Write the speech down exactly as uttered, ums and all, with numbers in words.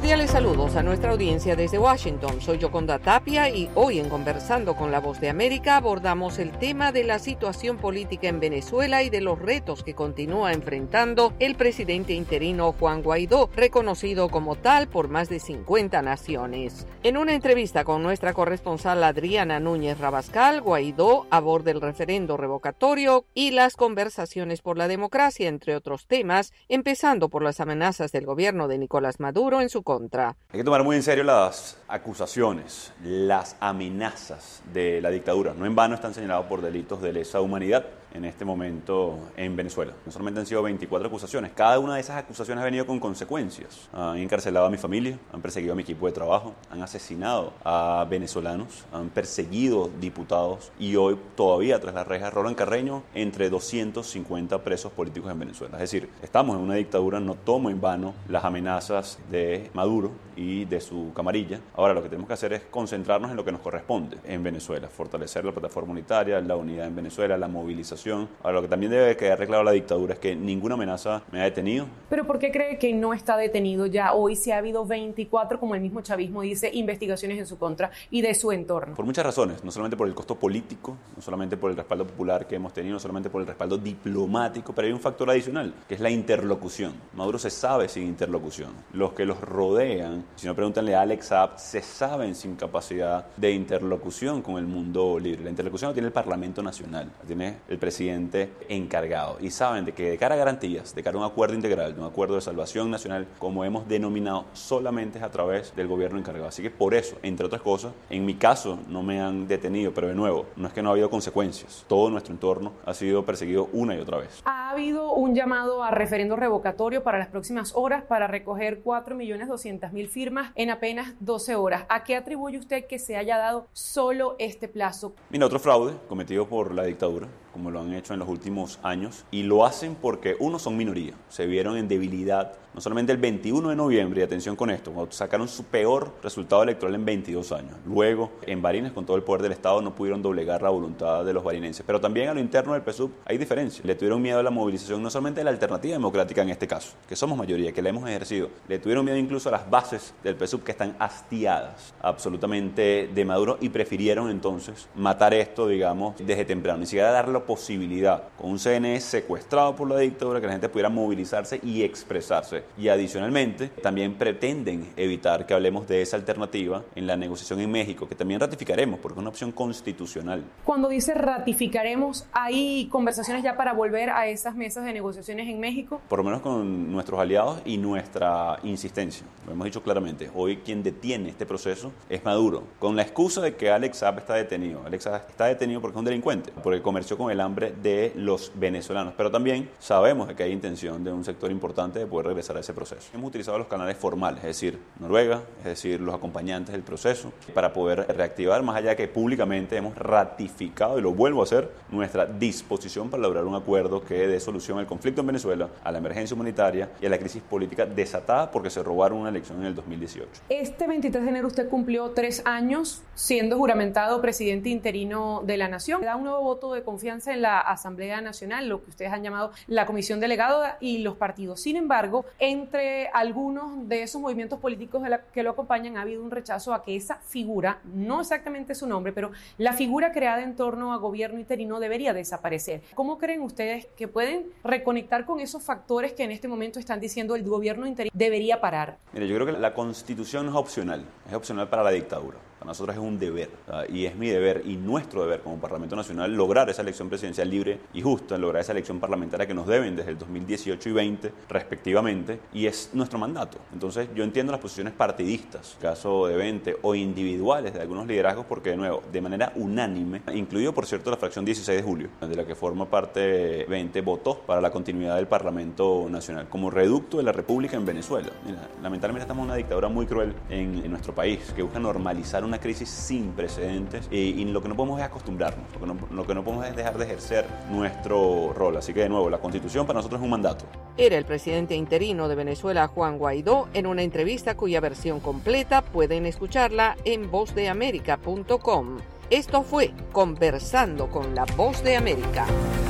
Cordiales saludos a nuestra audiencia desde Washington. Soy Yoconda Tapia y hoy en Conversando con la Voz de América abordamos el tema de la situación política en Venezuela y de los retos que continúa enfrentando el presidente interino Juan Guaidó, reconocido como tal por más de cincuenta naciones. En una entrevista con nuestra corresponsal Adriana Núñez Rabascal, Guaidó aborda el referendo revocatorio y las conversaciones por la democracia, entre otros temas, empezando por las amenazas del gobierno de Nicolás Maduro en su contra. Hay que tomar muy en serio las acusaciones, las amenazas de la dictadura. No en vano están señalados por delitos de lesa humanidad en este momento en Venezuela. No solamente han sido veinticuatro acusaciones, cada una de esas acusaciones ha venido con consecuencias. Han encarcelado a mi familia, han perseguido a mi equipo de trabajo, han asesinado a venezolanos, han perseguido diputados y hoy todavía tras las rejas Roland Carreño entre doscientos cincuenta presos políticos en Venezuela. Es decir, estamos en una dictadura, no tomo en vano las amenazas de Maduro y de su camarilla. Ahora lo que tenemos que hacer es concentrarnos en lo que nos corresponde en Venezuela, fortalecer la plataforma unitaria, la unidad en Venezuela, la movilización. Ahora, lo que también debe quedar claro a la dictadura es que ninguna amenaza me ha detenido. ¿Pero por qué cree que no está detenido ya? Hoy sí ha habido veinticuatro, como el mismo chavismo dice, investigaciones en su contra y de su entorno. Por muchas razones, no solamente por el costo político, no solamente por el respaldo popular que hemos tenido, no solamente por el respaldo diplomático, pero hay un factor adicional, que es la interlocución. Maduro se sabe sin interlocución. Los que los rodean, si no pregúntenle a Alex Saab, se saben sin capacidad de interlocución con el mundo libre. La interlocución la tiene el Parlamento Nacional, la tiene el presidente presidente encargado y saben de que de cara a garantías, de cara a un acuerdo integral, de un acuerdo de salvación nacional, como hemos denominado, solamente es a través del gobierno encargado. Así que por eso, entre otras cosas, en mi caso no me han detenido, pero de nuevo, no es que no ha habido consecuencias. Todo nuestro entorno ha sido perseguido una y otra vez. Ha habido un llamado a referendo revocatorio para las próximas horas para recoger cuatro millones doscientas mil firmas en apenas doce horas. ¿A qué atribuye usted que se haya dado solo este plazo? Mira, otro fraude cometido por la dictadura, como lo han hecho en los últimos años, y lo hacen porque, uno, son minoría, se vieron en debilidad, no solamente el veintiuno de noviembre, y atención con esto, cuando sacaron su peor resultado electoral en veintidós años. Luego, en Barinas, con todo el poder del Estado, no pudieron doblegar la voluntad de los barinenses. Pero también a lo interno del P S U V hay diferencias. Le tuvieron miedo a la movilización, no solamente de la alternativa democrática en este caso, que somos mayoría, que la hemos ejercido. Le tuvieron miedo incluso a las bases del P S U V, que están hastiadas absolutamente de Maduro, y prefirieron entonces matar esto, digamos, desde temprano. Ni siquiera darle la posibilidad, con un C N E secuestrado por la dictadura, que la gente pudiera movilizarse y expresarse. Y adicionalmente, también pretenden evitar que hablemos de esa alternativa en la negociación en México, que también ratificaremos, porque es una opción constitucional. Cuando dice ratificaremos, ¿hay conversaciones ya para volver a esas mesas de negociaciones en México? Por lo menos con nuestros aliados y nuestra insistencia. Lo hemos dicho claramente. Hoy quien detiene este proceso es Maduro, con la excusa de que Alex Saab está detenido. Alex Saab está detenido porque es un delincuente, porque comerció con el hambre de los venezolanos. Pero también sabemos de que hay intención de un sector importante de poder regresar a ese proceso. Hemos utilizado los canales formales, es decir, Noruega, es decir, los acompañantes del proceso, para poder reactivar, más allá de que públicamente hemos ratificado, y lo vuelvo a hacer, nuestra disposición para lograr un acuerdo que dé solución al conflicto en Venezuela, a la emergencia humanitaria y a la crisis política desatada porque se robaron una elección en el dos mil dieciocho. Este veintitrés de enero usted cumplió tres años siendo juramentado presidente interino de la Nación. Le da un nuevo voto de confianza en la Asamblea Nacional, lo que ustedes han llamado la Comisión Delegada y los partidos. Sin embargo, entre algunos de esos movimientos políticos de la que lo acompañan ha habido un rechazo a que esa figura, no exactamente su nombre, pero la figura creada en torno a gobierno interino debería desaparecer. ¿Cómo creen ustedes que pueden reconectar con esos factores que en este momento están diciendo el gobierno interino debería parar? Mire, yo creo que la Constitución no es opcional, es opcional para la dictadura. Para nosotros es un deber, ¿verdad? Y es mi deber y nuestro deber como Parlamento Nacional lograr esa elección presidencial libre y justa, lograr esa elección parlamentaria que nos deben desde el dos mil dieciocho y veinte respectivamente, y es nuestro mandato. Entonces yo entiendo las posiciones partidistas, caso de veinte, o individuales de algunos liderazgos, porque de nuevo, de manera unánime, incluido por cierto la fracción dieciséis de julio, de la que forma parte veinte, votó para la continuidad del Parlamento Nacional como reducto de la República en Venezuela. Mira, lamentablemente estamos en una dictadura muy cruel en, en nuestro país, que busca normalizar una crisis sin precedentes, y, y lo que no podemos es acostumbrarnos, lo que, no, lo que no podemos es dejar de ejercer nuestro rol. Así que de nuevo, la Constitución para nosotros es un mandato. Era el presidente interino de Venezuela, Juan Guaidó, en una entrevista cuya versión completa pueden escucharla en voz de américa punto com. Esto fue Conversando con la Voz de América.